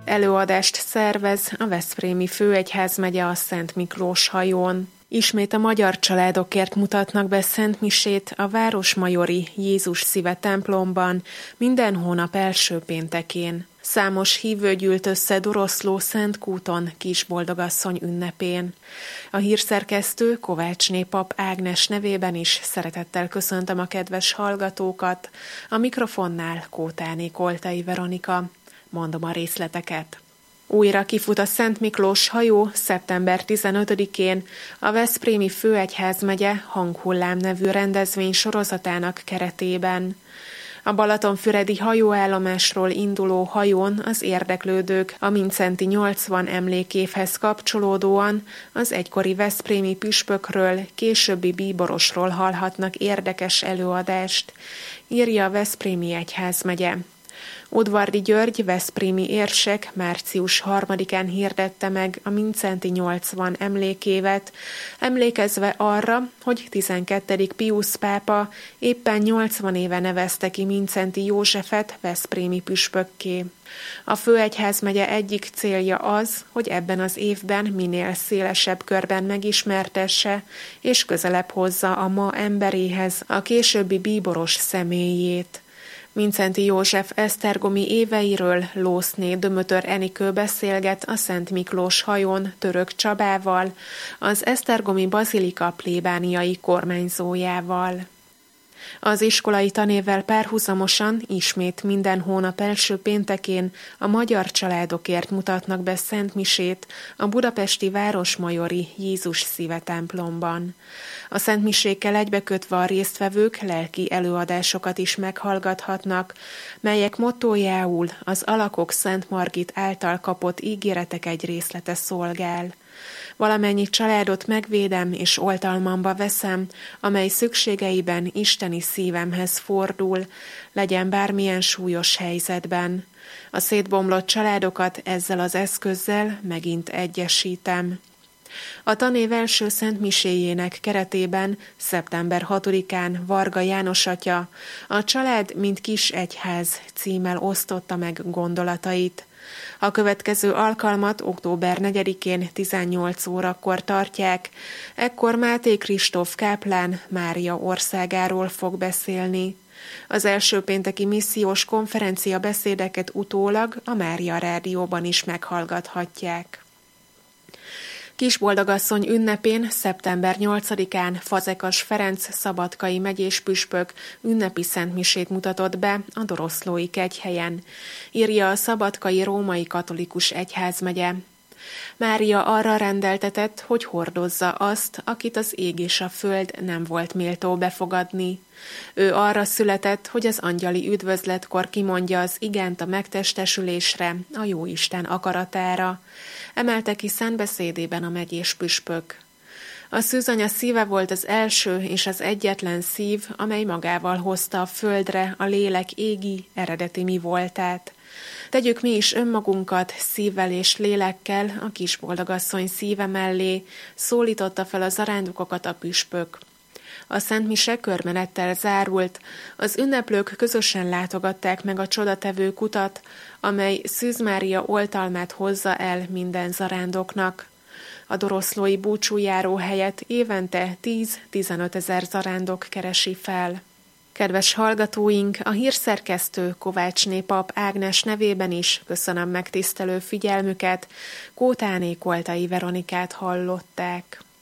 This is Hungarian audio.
Előadást szervez a Veszprémi Főegyházmegye a Szent Miklós hajón. Ismét a magyar családokért mutatnak be szentmisét a Városmajori Jézus Szíve templomban minden hónap első péntekén. Számos hívő gyűlt össze Doroszló Szentkúton Kisboldogasszony ünnepén. A hírszerkesztő Kovácsné pap Ágnes nevében is szeretettel köszöntöm a kedves hallgatókat. A mikrofonnál Kótáné Koltai Veronika. Mondom a részleteket. Újra kifut a Szent Miklós hajó szeptember 15-én a Veszprémi Főegyházmegye Hanghullám nevű rendezvény sorozatának keretében. A Balatonfüredi hajóállomásról induló hajón az érdeklődők a Mindszenty 80 emlékévhez kapcsolódóan az egykori veszprémi püspökről, későbbi bíborosról hallhatnak érdekes előadást, írja a Veszprémi Egyházmegye. Udvardi György, veszprémi érsek március 3-án hirdette meg a Mindszenty 80 emlékévet, emlékezve arra, hogy 12. Piusz pápa éppen 80 éve nevezte ki Mindszenty Józsefet veszprémi püspökké. A Főegyházmegye egyik célja az, hogy ebben az évben minél szélesebb körben megismertesse és közelebb hozza a ma emberéhez a későbbi bíboros személyét. Mindszenty József esztergomi éveiről Lószné Dömötör Enikő beszélget a Szent Miklós hajón Török Csabával, az esztergomi bazilika plébániai kormányzójával. Az iskolai tanévvel párhuzamosan ismét minden hónap első péntekén a magyar családokért mutatnak be szentmisét a budapesti Városmajori Jézus Szíve templomban. A szentmisékkel egybekötve a résztvevők lelki előadásokat is meghallgathatnak, melyek mottójául az Alakok Szent Margit által kapott ígéretek egy részlete szolgál. Valamennyi családot megvédem és oltalmamba veszem, amely szükségeiben isteni szívemhez fordul, legyen bármilyen súlyos helyzetben. A szétbomlott családokat ezzel az eszközzel megint egyesítem. A tanév első szentmiséjének keretében szeptember 6-án Varga János atya a Család, mint kis egyház címmel osztotta meg gondolatait. A következő alkalmat október 4-én 18 órakor tartják, ekkor Máté Kristóf káplán Mária országáról fog beszélni. Az első pénteki missziós konferencia beszédeket utólag a Mária Rádióban is meghallgathatják. Kisboldogasszony ünnepén szeptember 8-án Fazekas Ferenc szabadkai megyés püspök ünnepi szentmisét mutatott be a Doroszlói kegyhelyen, írja a Szabadkai Római Katolikus Egyházmegye. Mária arra rendeltetett, hogy hordozza azt, akit az ég és a föld nem volt méltó befogadni. Ő arra született, hogy az angyali üdvözletkor kimondja az igent a megtestesülésre, a Jóisten akaratára, emelte ki szentbeszédében a megyés püspök. A szűzanya szíve volt az első és az egyetlen szív, amely magával hozta a földre a lélek égi, eredeti mi voltát. Tegyük mi is önmagunkat szívvel és lélekkel a Kisboldogasszony szíve mellé, szólította fel a zarándokokat a püspök. A szentmise körmenettel zárult, az ünneplők közösen látogatták meg a csodatevő kutat, amely Szűz Mária oltalmát hozza el minden zarándoknak. A doroszlói búcsújáró helyet évente 10-15 ezer zarándok keresi fel. Kedves hallgatóink, a hírszerkesztő Kovácsné pap Ágnes nevében is köszönöm megtisztelő figyelmüket, Kótáné Koltai Veronikát hallották.